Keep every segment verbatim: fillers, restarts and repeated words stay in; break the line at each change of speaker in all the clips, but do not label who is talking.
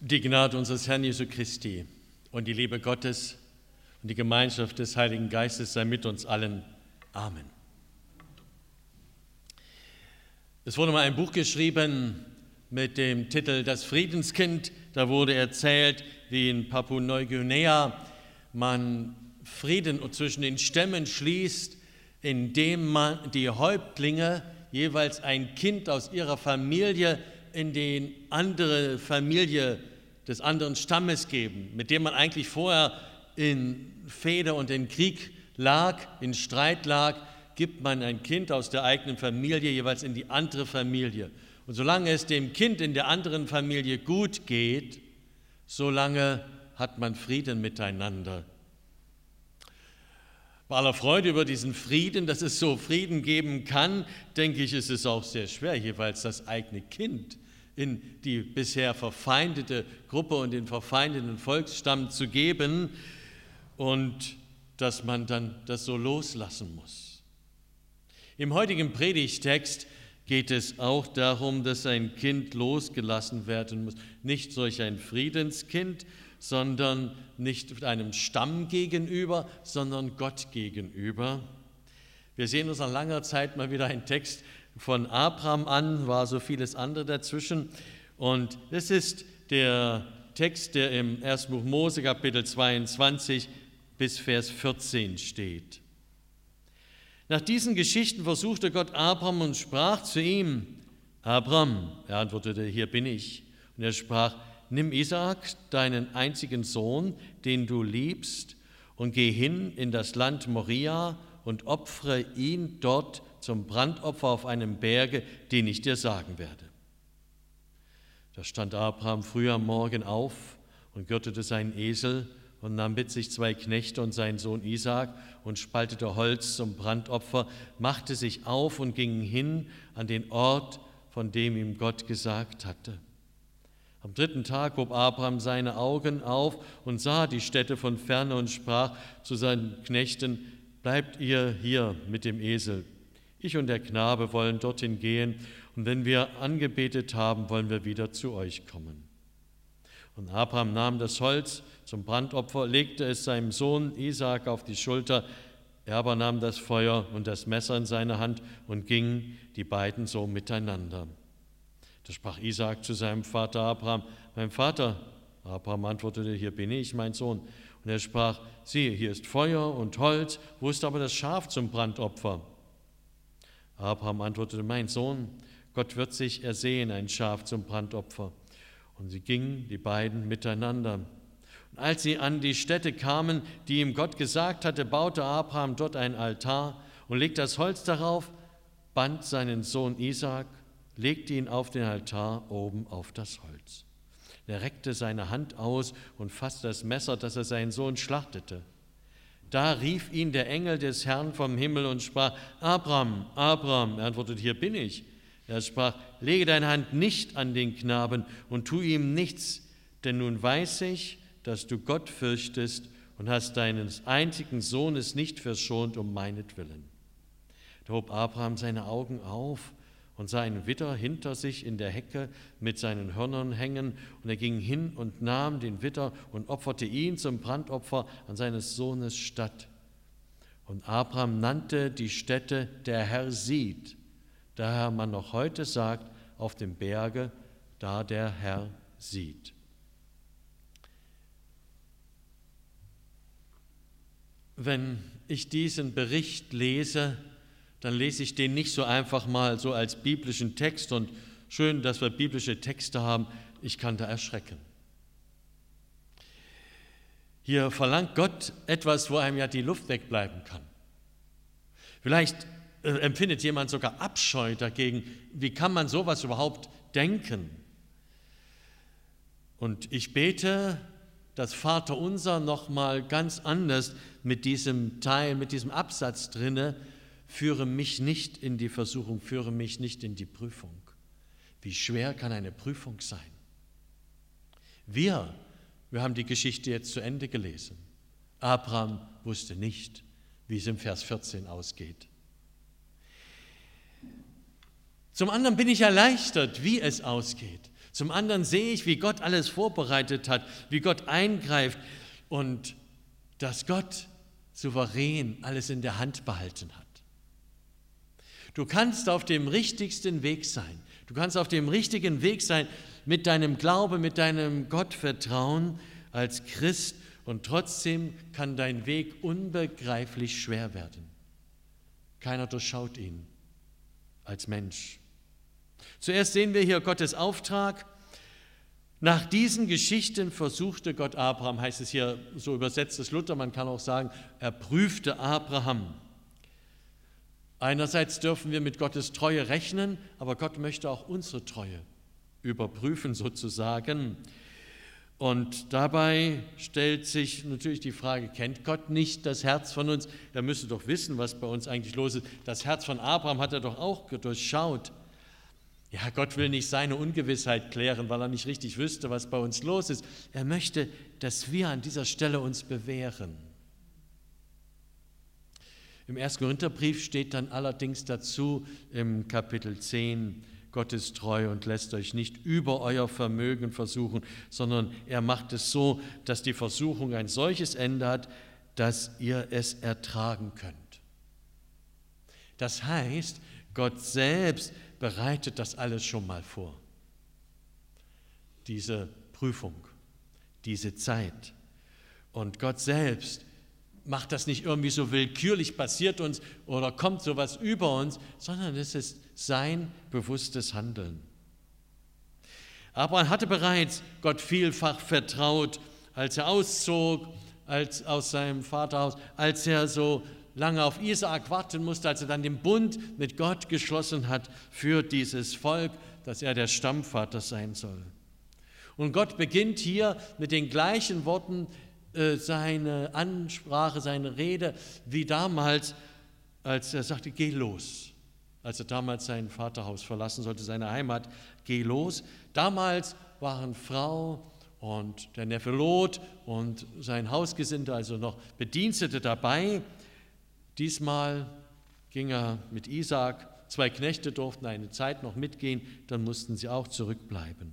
Die Gnade unseres Herrn Jesu Christi und die Liebe Gottes und die Gemeinschaft des Heiligen Geistes sei mit uns allen. Amen. Es wurde mal ein Buch geschrieben mit dem Titel Das Friedenskind. Da wurde erzählt, wie in Papua-Neuguinea man Frieden zwischen den Stämmen schließt, indem man die Häuptlinge jeweils ein Kind aus ihrer Familie in die andere Familie des anderen Stammes geben, mit dem man eigentlich vorher in Fehde und in Krieg lag, in Streit lag, gibt man ein Kind aus der eigenen Familie jeweils in die andere Familie. Und solange es dem Kind in der anderen Familie gut geht, solange hat man Frieden miteinander. Bei aller Freude über diesen Frieden, dass es so Frieden geben kann, denke ich, ist es auch sehr schwer, jeweils das eigene Kind in die bisher verfeindete Gruppe und den verfeindeten Volksstamm zu geben und dass man dann das so loslassen muss. Im heutigen Predigtext geht es auch darum, dass ein Kind losgelassen werden muss. Nicht solch ein Friedenskind, sondern nicht einem Stamm gegenüber, sondern Gott gegenüber. Wir sehen uns nach langer Zeit mal wieder einen Text von Abraham an, war so vieles andere dazwischen. Und das ist der Text, der im ersten Buch Mose, Kapitel zweiundzwanzig bis Vers vierzehn steht. Nach diesen Geschichten versuchte Gott Abraham und sprach zu ihm: Abraham, er antwortete, hier bin ich. Und er sprach: Nimm Isaak, deinen einzigen Sohn, den du liebst, und geh hin in das Land Moria und opfere ihn dort zum Brandopfer auf einem Berge, den ich dir sagen werde. Da stand Abraham früh am Morgen auf und gürtete seinen Esel und nahm mit sich zwei Knechte und seinen Sohn Isaak und spaltete Holz zum Brandopfer, machte sich auf und ging hin an den Ort, von dem ihm Gott gesagt hatte. Am dritten Tag hob Abraham seine Augen auf und sah die Stätte von ferne und sprach zu seinen Knechten: Bleibt ihr hier mit dem Esel. Ich und der Knabe wollen dorthin gehen, und wenn wir angebetet haben, wollen wir wieder zu euch kommen. Und Abraham nahm das Holz zum Brandopfer, legte es seinem Sohn Isaak auf die Schulter. Er aber nahm das Feuer und das Messer in seine Hand und gingen die beiden so miteinander. Da sprach Isaak zu seinem Vater Abraham: Mein Vater. Abraham antwortete: Hier bin ich, mein Sohn. Und er sprach: Siehe, hier ist Feuer und Holz, wo ist aber das Schaf zum Brandopfer? Abraham antwortete: Mein Sohn, Gott wird sich ersehen, ein Schaf zum Brandopfer. Und sie gingen, die beiden, miteinander. Und als sie an die Stätte kamen, die ihm Gott gesagt hatte, baute Abraham dort ein Altar und legte das Holz darauf, band seinen Sohn Isaak, legte ihn auf den Altar oben auf das Holz. Er reckte seine Hand aus und fasste das Messer, dass er seinen Sohn schlachtete. Da rief ihn der Engel des Herrn vom Himmel und sprach: Abraham, Abraham. Er antwortete: Hier bin ich. Er sprach: Lege deine Hand nicht an den Knaben und tu ihm nichts, denn nun weiß ich, dass du Gott fürchtest und hast deines einzigen Sohnes nicht verschont um meinetwillen. Da hob Abraham seine Augen auf und sah einen Widder hinter sich in der Hecke mit seinen Hörnern hängen. Und er ging hin und nahm den Widder und opferte ihn zum Brandopfer an seines Sohnes statt. Und Abraham nannte die Stätte: Der Herr sieht, daher man noch heute sagt, auf dem Berge, da der Herr sieht. Wenn ich diesen Bericht lese, dann lese ich den nicht so einfach mal so als biblischen Text, und schön, dass wir biblische Texte haben, ich kann da erschrecken. Hier verlangt Gott etwas, wo einem ja die Luft wegbleiben kann. Vielleicht äh, empfindet jemand sogar Abscheu dagegen. Wie kann man sowas überhaupt denken? Und ich bete das Vaterunser noch mal ganz anders mit diesem Teil, mit diesem Absatz drinne: Führe mich nicht in die Versuchung, führe mich nicht in die Prüfung. Wie schwer kann eine Prüfung sein? Wir, wir haben die Geschichte jetzt zu Ende gelesen. Abraham wusste nicht, wie es im Vers vierzehn ausgeht. Zum anderen bin ich erleichtert, wie es ausgeht. Zum anderen sehe ich, wie Gott alles vorbereitet hat, wie Gott eingreift und dass Gott souverän alles in der Hand behalten hat. Du kannst auf dem richtigsten Weg sein. Du kannst auf dem richtigen Weg sein mit deinem Glauben, mit deinem Gottvertrauen als Christ und trotzdem kann dein Weg unbegreiflich schwer werden. Keiner durchschaut ihn als Mensch. Zuerst sehen wir hier Gottes Auftrag. Nach diesen Geschichten versuchte Gott Abraham, heißt es hier, so übersetzt es Luther, man kann auch sagen, er prüfte Abraham. Einerseits dürfen wir mit Gottes Treue rechnen, aber Gott möchte auch unsere Treue überprüfen sozusagen. Und dabei stellt sich natürlich die Frage, kennt Gott nicht das Herz von uns? Er müsste doch wissen, was bei uns eigentlich los ist. Das Herz von Abraham hat er doch auch durchschaut. Ja, Gott will nicht seine Ungewissheit klären, weil er nicht richtig wüsste, was bei uns los ist. Er möchte, dass wir an dieser Stelle uns bewähren. Im ersten Korintherbrief steht dann allerdings dazu im Kapitel zehn, Gott ist treu und lässt euch nicht über euer Vermögen versuchen, sondern er macht es so, dass die Versuchung ein solches Ende hat, dass ihr es ertragen könnt. Das heißt, Gott selbst bereitet das alles schon mal vor. Diese Prüfung, diese Zeit. Und Gott selbst macht das nicht irgendwie so willkürlich, passiert uns oder kommt sowas über uns, sondern es ist sein bewusstes Handeln. Abraham hatte bereits Gott vielfach vertraut, als er auszog als aus seinem Vaterhaus, als er so lange auf Isaak warten musste, als er dann den Bund mit Gott geschlossen hat für dieses Volk, dass er der Stammvater sein soll. Und Gott beginnt hier mit den gleichen Worten äh, seine Ansprache, seine Rede, wie damals, als er sagte, geh los. Als er damals sein Vaterhaus verlassen sollte, seine Heimat, geh los. Damals waren Frau und der Neffe Lot und sein Hausgesinde, also noch Bedienstete dabei. Diesmal ging er mit Isaak, zwei Knechte durften eine Zeit noch mitgehen, dann mussten sie auch zurückbleiben.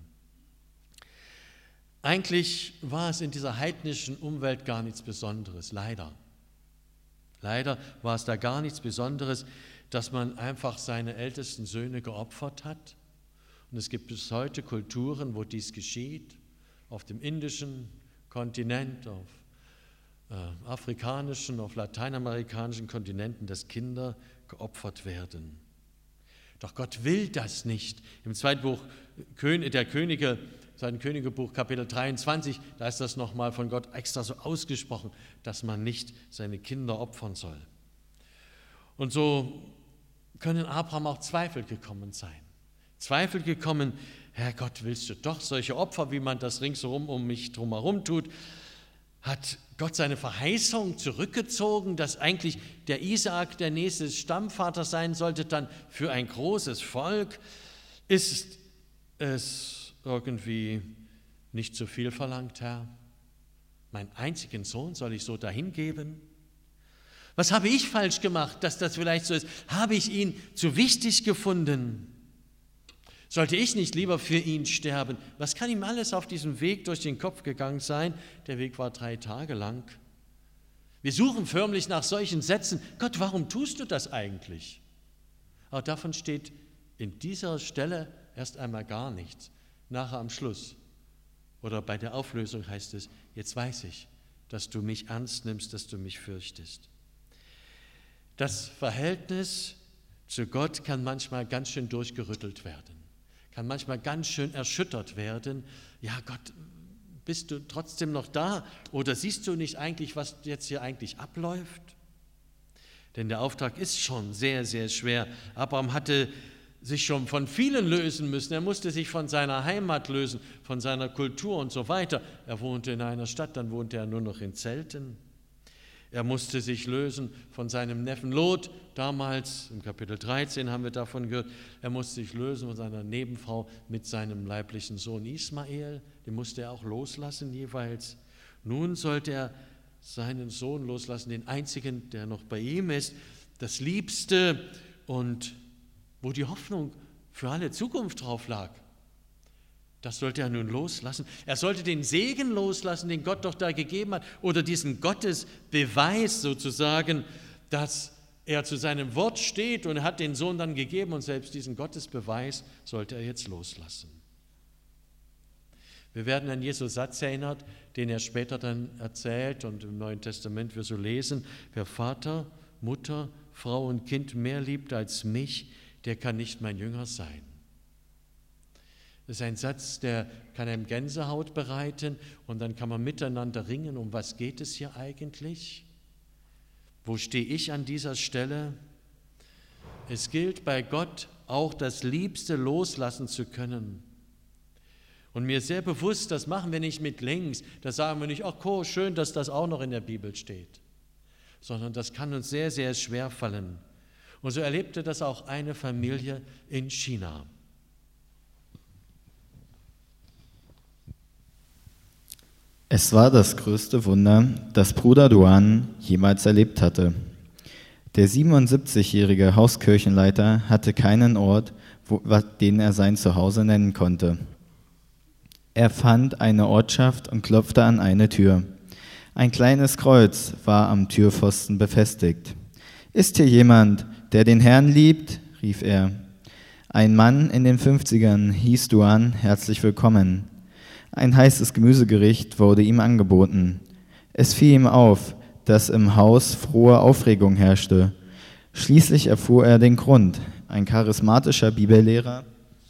Eigentlich war es in dieser heidnischen Umwelt gar nichts Besonderes, leider. Leider war es da gar nichts Besonderes, dass man einfach seine ältesten Söhne geopfert hat. Und es gibt bis heute Kulturen, wo dies geschieht, auf dem indischen Kontinent, auf äh, afrikanischen, auf lateinamerikanischen Kontinenten, dass Kinder geopfert werden. Doch Gott will das nicht. Im zweiten Buch der Könige, sein Königebuch, Kapitel dreiundzwanzig, da ist das nochmal von Gott extra so ausgesprochen, dass man nicht seine Kinder opfern soll. Und so können Abraham auch Zweifel gekommen sein. Zweifel gekommen, Herr Gott, willst du doch solche Opfer, wie man das ringsherum um mich drumherum tut? Hat Gott seine Verheißung zurückgezogen, dass eigentlich der Isaak der nächste Stammvater sein sollte, dann für ein großes Volk? Ist es irgendwie nicht zu viel verlangt, Herr? Meinen einzigen Sohn soll ich so dahingeben? Was habe ich falsch gemacht, dass das vielleicht so ist? Habe ich ihn zu wichtig gefunden? Sollte ich nicht lieber für ihn sterben? Was kann ihm alles auf diesem Weg durch den Kopf gegangen sein? Der Weg war drei Tage lang. Wir suchen förmlich nach solchen Sätzen. Gott, warum tust du das eigentlich? Aber davon steht in dieser Stelle erst einmal gar nichts. Nachher am Schluss oder bei der Auflösung heißt es, jetzt weiß ich, dass du mich ernst nimmst, dass du mich fürchtest. Das Verhältnis zu Gott kann manchmal ganz schön durchgerüttelt werden, kann manchmal ganz schön erschüttert werden. Ja, Gott, bist du trotzdem noch da oder siehst du nicht eigentlich, was jetzt hier eigentlich abläuft? Denn der Auftrag ist schon sehr, sehr schwer. Abraham hatte sich schon von vielen lösen müssen. Er musste sich von seiner Heimat lösen, von seiner Kultur und so weiter. Er wohnte in einer Stadt, dann wohnte er nur noch in Zelten. Er musste sich lösen von seinem Neffen Lot, damals im Kapitel dreizehn haben wir davon gehört. Er musste sich lösen von seiner Nebenfrau mit seinem leiblichen Sohn Ismael. Den musste er auch loslassen jeweils. Nun sollte er seinen Sohn loslassen, den einzigen, der noch bei ihm ist, das Liebste und wo die Hoffnung für alle Zukunft drauf lag. Das sollte er nun loslassen. Er sollte den Segen loslassen, den Gott doch da gegeben hat, oder diesen Gottesbeweis sozusagen, dass er zu seinem Wort steht und er hat den Sohn dann gegeben, und selbst diesen Gottesbeweis sollte er jetzt loslassen. Wir werden an Jesu Satz erinnert, den er später dann erzählt und im Neuen Testament wir so lesen: Wer Vater, Mutter, Frau und Kind mehr liebt als mich, der kann nicht mein Jünger sein. Das ist ein Satz, der kann einem Gänsehaut bereiten, und dann kann man miteinander ringen, um was geht es hier eigentlich? Wo stehe ich an dieser Stelle? Es gilt bei Gott auch das Liebste loslassen zu können. Und mir ist sehr bewusst, das machen wir nicht mit links, da sagen wir nicht, ach cool, schön, dass das auch noch in der Bibel steht, sondern das kann uns sehr, sehr schwer fallen. Und so erlebte das auch eine Familie in China.
Es war das größte Wunder, das Bruder Duan jemals erlebt hatte. Der siebenundsiebzigjährige Hauskirchenleiter hatte keinen Ort, wo, den er sein Zuhause nennen konnte. Er fand eine Ortschaft und klopfte an eine Tür. Ein kleines Kreuz war am Türpfosten befestigt. »Ist hier jemand, der den Herrn liebt?« rief er. Ein Mann in den Fünfzigern hieß Duan herzlich willkommen. Ein heißes Gemüsegericht wurde ihm angeboten. Es fiel ihm auf, dass im Haus frohe Aufregung herrschte. Schließlich erfuhr er den Grund. Ein charismatischer Bibellehrer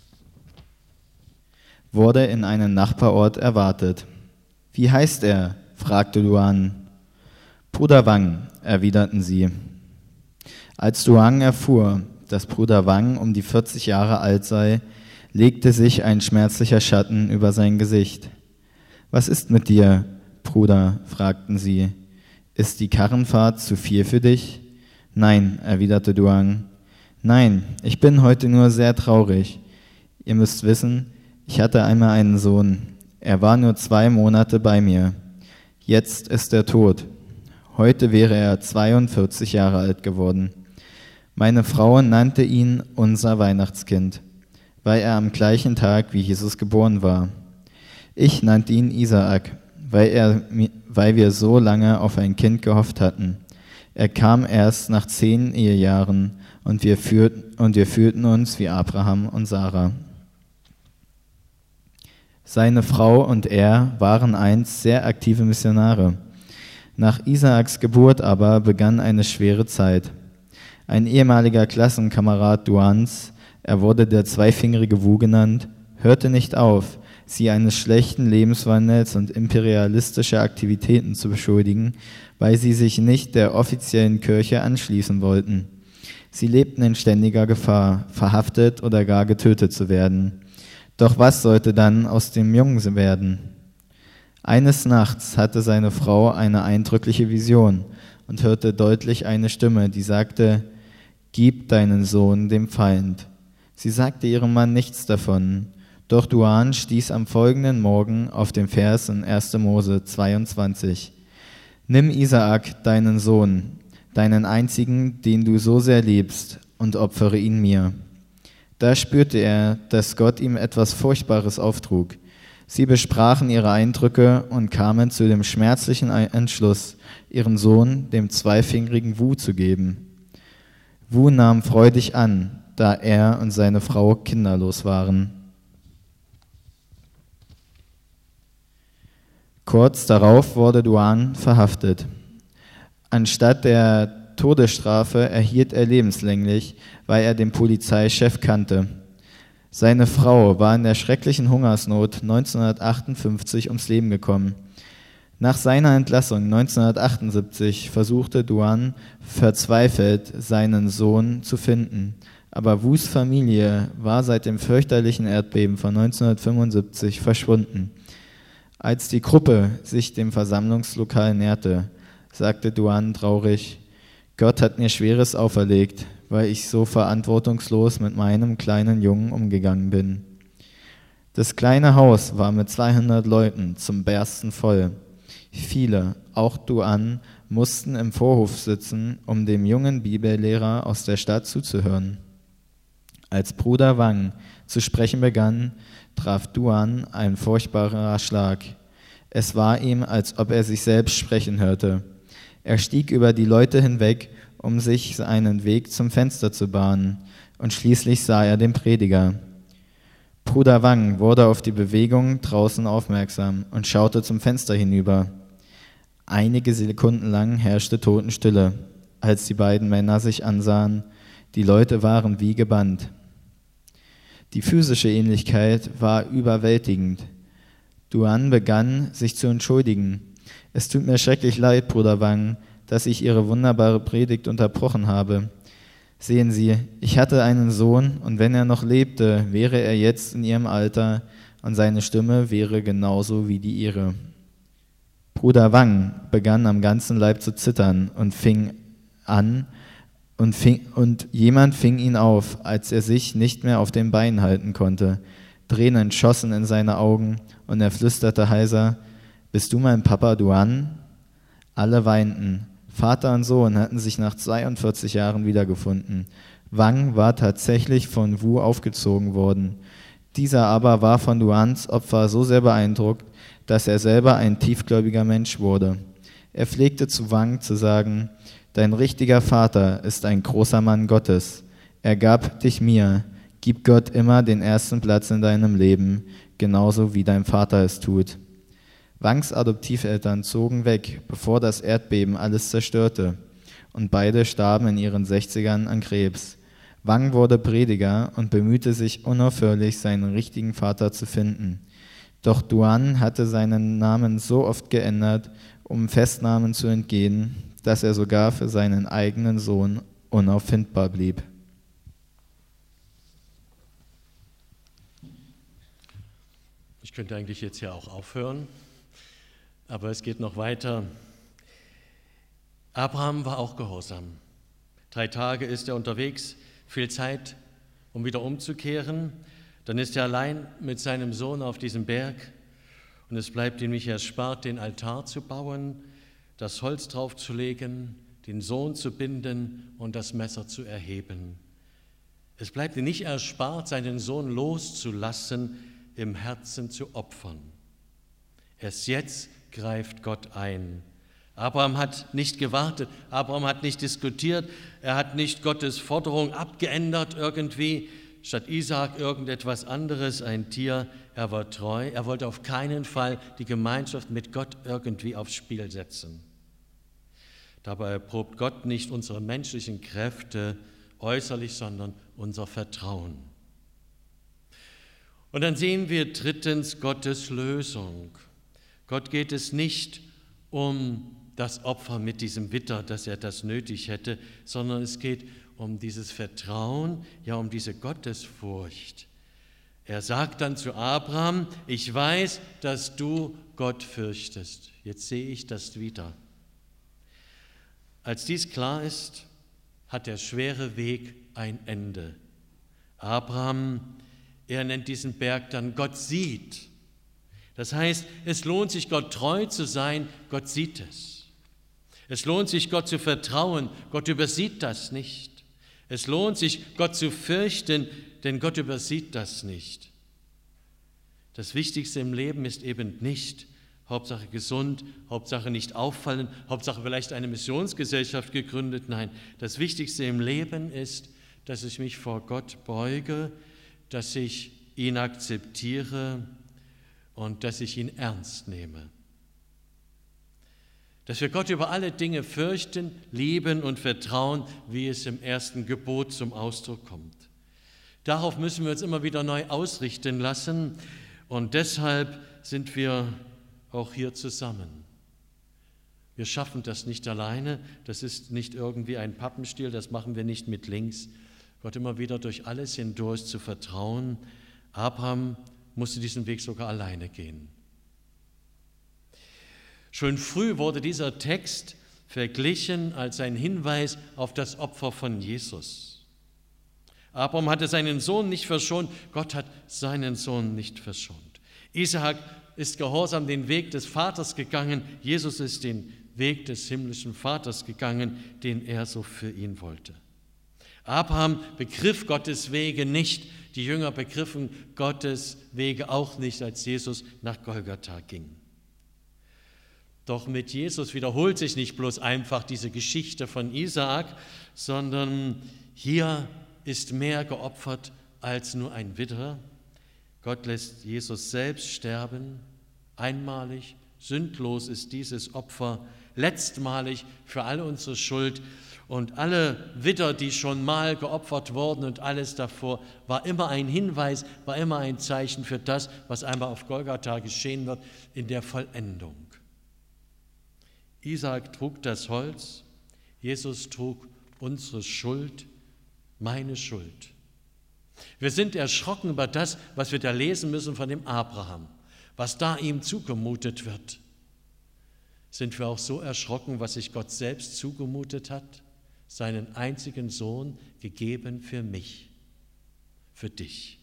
wurde in einem Nachbarort erwartet. »Wie heißt er?« fragte Duan. »Bruder Wang«, erwiderten sie. Als Duan erfuhr, dass Bruder Wang um die vierzig Jahre alt sei, legte sich ein schmerzlicher Schatten über sein Gesicht. »Was ist mit dir, Bruder?« fragten sie. »Ist die Karrenfahrt zu viel für dich?« »Nein«, erwiderte Duan. »Nein, ich bin heute nur sehr traurig. Ihr müsst wissen, ich hatte einmal einen Sohn. Er war nur zwei Monate bei mir. Jetzt ist er tot. Heute wäre er zweiundvierzig Jahre alt geworden. Meine Frau nannte ihn unser Weihnachtskind, weil er am gleichen Tag wie Jesus geboren war. Ich nannte ihn Isaak, weil, er, weil wir so lange auf ein Kind gehofft hatten. Er kam erst nach zehn Ehejahren und wir, führt, und wir fühlten uns wie Abraham und Sarah. Seine Frau und er waren einst sehr aktive Missionare. Nach Isaaks Geburt aber begann eine schwere Zeit. Ein ehemaliger Klassenkamerad Duans, er wurde der zweifingerige Wu genannt, hörte nicht auf, sie eines schlechten Lebenswandels und imperialistischer Aktivitäten zu beschuldigen, weil sie sich nicht der offiziellen Kirche anschließen wollten. Sie lebten in ständiger Gefahr, verhaftet oder gar getötet zu werden. Doch was sollte dann aus dem Jungen werden? Eines Nachts hatte seine Frau eine eindrückliche Vision und hörte deutlich eine Stimme, die sagte: »Gib deinen Sohn dem Feind.« Sie sagte ihrem Mann nichts davon, doch Duan stieß am folgenden Morgen auf den Vers in erster Mose zweiundzwanzig. »Nimm Isaak, deinen Sohn, deinen einzigen, den du so sehr liebst, und opfere ihn mir.« Da spürte er, dass Gott ihm etwas Furchtbares auftrug. Sie besprachen ihre Eindrücke und kamen zu dem schmerzlichen Entschluss, ihren Sohn dem zweifingerigen Wu zu geben. Wu nahm freudig an, da er und seine Frau kinderlos waren. Kurz darauf wurde Duan verhaftet. Anstatt der Todesstrafe erhielt er lebenslänglich, weil er den Polizeichef kannte. Seine Frau war in der schrecklichen Hungersnot neunzehnhundertachtundfünfzig ums Leben gekommen. Nach seiner Entlassung neunzehnhundertachtundsiebzig versuchte Duan verzweifelt, seinen Sohn zu finden. Aber Wus Familie war seit dem fürchterlichen Erdbeben von neunzehnhundertfünfundsiebzig verschwunden. Als die Gruppe sich dem Versammlungslokal näherte, sagte Duan traurig: »Gott hat mir Schweres auferlegt, weil ich so verantwortungslos mit meinem kleinen Jungen umgegangen bin.« Das kleine Haus war mit zweihundert Leuten zum Bersten voll. Viele, auch Duan, mussten im Vorhof sitzen, um dem jungen Bibellehrer aus der Stadt zuzuhören. Als Bruder Wang zu sprechen begann, traf Duan ein furchtbarer Schlag. Es war ihm, als ob er sich selbst sprechen hörte. Er stieg über die Leute hinweg, um sich einen Weg zum Fenster zu bahnen, und schließlich sah er den Prediger. Bruder Wang wurde auf die Bewegung draußen aufmerksam und schaute zum Fenster hinüber. Einige Sekunden lang herrschte Totenstille, als die beiden Männer sich ansahen. Die Leute waren wie gebannt. Die physische Ähnlichkeit war überwältigend. Duan begann, sich zu entschuldigen. Es tut mir schrecklich leid, Bruder Wang, dass ich Ihre wunderbare Predigt unterbrochen habe. Sehen Sie, ich hatte einen Sohn, und wenn er noch lebte, wäre er jetzt in Ihrem Alter, und seine Stimme wäre genauso wie die Ihre. Bruder Wang begann am ganzen Leib zu zittern und fing an, und, fing, und jemand fing ihn auf, als er sich nicht mehr auf den Beinen halten konnte. Tränen schossen in seine Augen, und er flüsterte heiser: Bist du mein Papa Duan? Alle weinten. Vater und Sohn hatten sich nach zweiundvierzig Jahren wiedergefunden. Wang war tatsächlich von Wu aufgezogen worden. Dieser aber war von Duans Opfer so sehr beeindruckt, dass er selber ein tiefgläubiger Mensch wurde. Er pflegte zu Wang zu sagen: Dein richtiger Vater ist ein großer Mann Gottes. Er gab dich mir. Gib Gott immer den ersten Platz in deinem Leben, genauso wie dein Vater es tut. Wangs Adoptiveltern zogen weg, bevor das Erdbeben alles zerstörte, und beide starben in ihren Sechzigern an Krebs. Wang wurde Prediger und bemühte sich unaufhörlich, seinen richtigen Vater zu finden. Doch Duan hatte seinen Namen so oft geändert, um Festnahmen zu entgehen, dass er sogar für seinen eigenen Sohn unauffindbar blieb.
Ich könnte eigentlich jetzt hier auch aufhören, aber es geht noch weiter. Abraham war auch gehorsam. Drei Tage ist er unterwegs, viel Zeit, um wieder umzukehren. Dann ist er allein mit seinem Sohn auf diesem Berg, und es bleibt ihm nicht erspart, den Altar zu bauen, das Holz draufzulegen, den Sohn zu binden und das Messer zu erheben. Es bleibt ihm nicht erspart, seinen Sohn loszulassen, im Herzen zu opfern. Erst jetzt greift Gott ein. Abraham hat nicht gewartet, Abraham hat nicht diskutiert, er hat nicht Gottes Forderung abgeändert irgendwie, statt Isaak irgendetwas anderes, ein Tier. Er war treu, er wollte auf keinen Fall die Gemeinschaft mit Gott irgendwie aufs Spiel setzen. Dabei erprobt Gott nicht unsere menschlichen Kräfte äußerlich, sondern unser Vertrauen. Und dann sehen wir drittens Gottes Lösung. Gott geht es nicht um das Opfer mit diesem Witter, dass er das nötig hätte, sondern es geht um dieses Vertrauen, ja um diese Gottesfurcht. Er sagt dann zu Abraham: Ich weiß, dass du Gott fürchtest. Jetzt sehe ich das wieder. Als dies klar ist, hat der schwere Weg ein Ende. Abraham, er nennt diesen Berg dann Gott sieht. Das heißt, es lohnt sich, Gott treu zu sein, Gott sieht es. Es lohnt sich, Gott zu vertrauen, Gott übersieht das nicht. Es lohnt sich, Gott zu fürchten, denn Gott übersieht das nicht. Das Wichtigste im Leben ist eben nicht Hauptsache gesund, Hauptsache nicht auffallen, Hauptsache vielleicht eine Missionsgesellschaft gegründet. Nein, das Wichtigste im Leben ist, dass ich mich vor Gott beuge, dass ich ihn akzeptiere und dass ich ihn ernst nehme. Dass wir Gott über alle Dinge fürchten, lieben und vertrauen, wie es im ersten Gebot zum Ausdruck kommt. Darauf müssen wir uns immer wieder neu ausrichten lassen, und deshalb sind wir auch hier zusammen. Wir schaffen das nicht alleine, das ist nicht irgendwie ein Pappenstiel, das machen wir nicht mit links. Gott immer wieder durch alles hindurch zu vertrauen. Abraham musste diesen Weg sogar alleine gehen. Schon früh wurde dieser Text verglichen als ein Hinweis auf das Opfer von Jesus. Abraham hatte seinen Sohn nicht verschont, Gott hat seinen Sohn nicht verschont. Isaak ist gehorsam den Weg des Vaters gegangen, Jesus ist den Weg des himmlischen Vaters gegangen, den er so für ihn wollte. Abraham begriff Gottes Wege nicht, die Jünger begriffen Gottes Wege auch nicht, als Jesus nach Golgatha ging. Doch mit Jesus wiederholt sich nicht bloß einfach diese Geschichte von Isaak, sondern hier ist mehr geopfert als nur ein Widder. Gott lässt Jesus selbst sterben, einmalig, sündlos ist dieses Opfer, letztmalig für alle unsere Schuld. Und alle Widder, die schon mal geopfert wurden und alles davor, war immer ein Hinweis, war immer ein Zeichen für das, was einmal auf Golgatha geschehen wird, in der Vollendung. Isaak trug das Holz, Jesus trug unsere Schuld, meine Schuld. Wir sind erschrocken über das, was wir da lesen müssen von dem Abraham, was da ihm zugemutet wird. Sind wir auch so erschrocken, was sich Gott selbst zugemutet hat? Seinen einzigen Sohn gegeben für mich, für dich.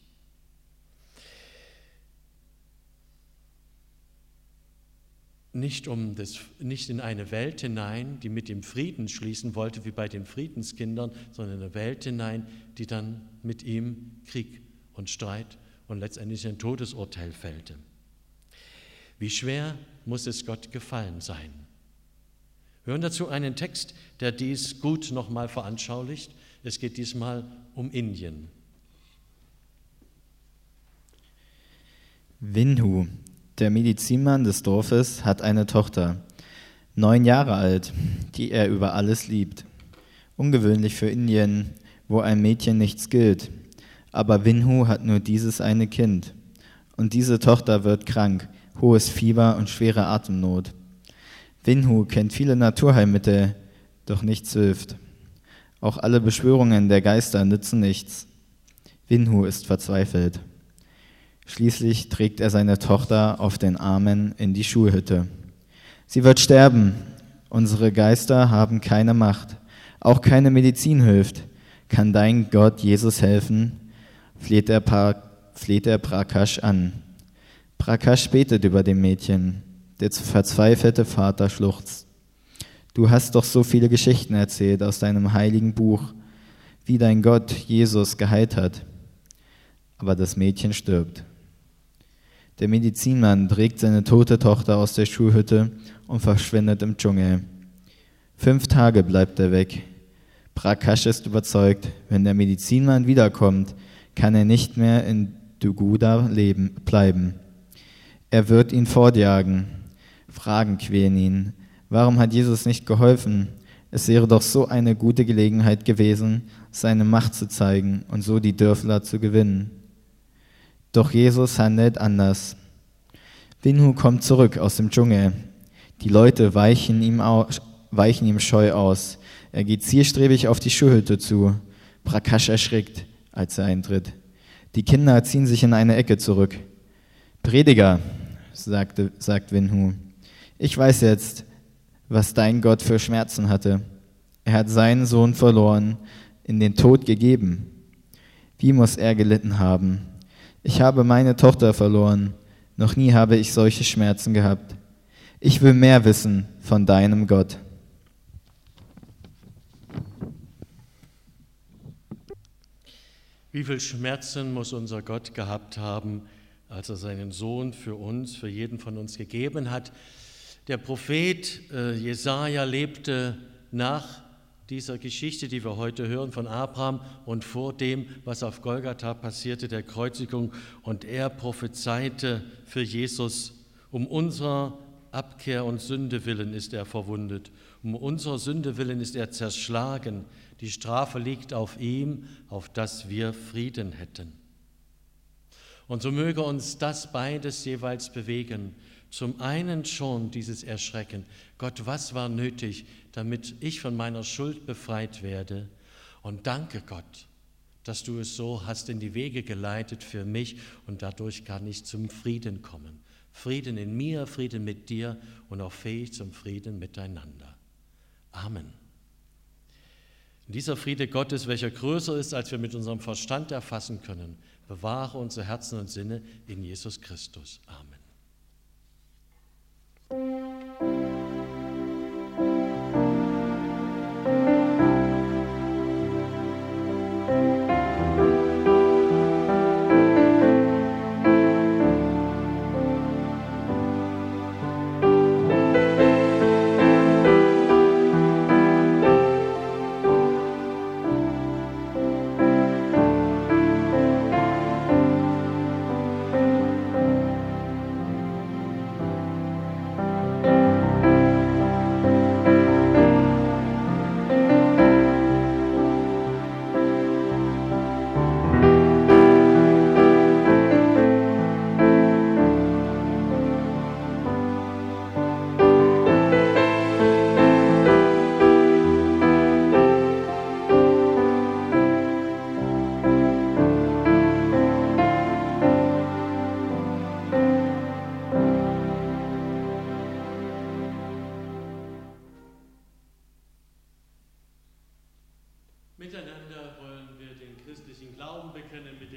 Nicht, um das, nicht in eine Welt hinein, die mit ihm Frieden schließen wollte, wie bei den Friedenskindern, sondern in eine Welt hinein, die dann mit ihm Krieg und Streit und letztendlich ein Todesurteil fällte. Wie schwer muss es Gott gefallen sein? Wir hören dazu einen Text, der dies gut nochmal veranschaulicht. Es geht diesmal um Indien.
Vinhu, der Medizinmann des Dorfes, hat eine Tochter, neun Jahre alt, die er über alles liebt. Ungewöhnlich für Indien, wo ein Mädchen nichts gilt. Aber Vinhu hat nur dieses eine Kind. Und diese Tochter wird krank, hohes Fieber und schwere Atemnot. Vinhu kennt viele Naturheilmittel, doch nichts hilft. Auch alle Beschwörungen der Geister nützen nichts. Vinhu ist verzweifelt. Schließlich trägt er seine Tochter auf den Armen in die Schulhütte. Sie wird sterben. Unsere Geister haben keine Macht. Auch keine Medizin hilft. Kann dein Gott Jesus helfen? Fleht er, pa- fleht er Prakash an. Prakash betet über dem Mädchen. Der verzweifelte Vater schluchzt. Du hast doch so viele Geschichten erzählt aus deinem heiligen Buch, wie dein Gott Jesus geheilt hat. Aber das Mädchen stirbt. Der Medizinmann trägt seine tote Tochter aus der Schulhütte und verschwindet im Dschungel. Fünf Tage bleibt er weg. Prakash ist überzeugt, wenn der Medizinmann wiederkommt, kann er nicht mehr in Duguda leben, bleiben. Er wird ihn fortjagen. Fragen quälen ihn. Warum hat Jesus nicht geholfen? Es wäre doch so eine gute Gelegenheit gewesen, seine Macht zu zeigen und so die Dörfler zu gewinnen. Doch Jesus handelt anders. Vinhu kommt zurück aus dem Dschungel. Die Leute weichen ihm, aus, weichen ihm scheu aus. Er geht zielstrebig auf die Schulhütte zu. Prakash erschrickt, als er eintritt. Die Kinder ziehen sich in eine Ecke zurück. Prediger, sagte, sagt Vinhu, ich weiß jetzt, was dein Gott für Schmerzen hatte. Er hat seinen Sohn verloren, in den Tod gegeben. Wie muss er gelitten haben? Ich habe meine Tochter verloren. Noch nie habe ich solche Schmerzen gehabt. Ich will mehr wissen von deinem Gott.
Wie viel Schmerzen muss unser Gott gehabt haben, als er seinen Sohn für uns, für jeden von uns gegeben hat? Der Prophet äh, Jesaja lebte nach dieser Geschichte, die wir heute hören von Abraham und vor dem, was auf Golgatha passierte, der Kreuzigung. Und er prophezeite für Jesus, um unserer Abkehr und Sünde willen ist er verwundet. Um unserer Sünde willen ist er zerschlagen. Die Strafe liegt auf ihm, auf dass wir Frieden hätten. Und so möge uns das beides jeweils bewegen. Zum einen schon dieses Erschrecken. Gott, was war nötig, damit ich von meiner Schuld befreit werde? Und danke Gott, dass du es so hast in die Wege geleitet für mich und dadurch kann ich zum Frieden kommen. Frieden in mir, Frieden mit dir und auch fähig zum Frieden miteinander. Amen. Und dieser Friede Gottes, welcher größer ist, als wir mit unserem Verstand erfassen können, bewahre unsere Herzen und Sinne in Jesus Christus. Amen.